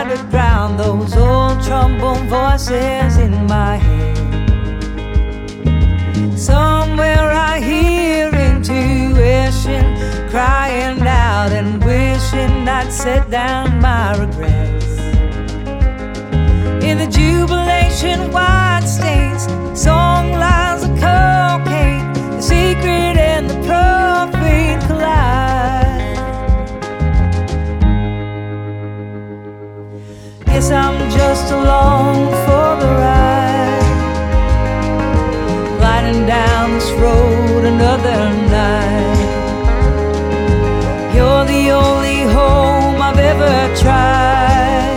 try to drown those old trombone voices in my head. Somewhere I hear intuition crying out and wishing I'd set down my regrets. In the jubilation wide states, song lines of cocaine, the secret and the profane collide. Guess I'm just a lost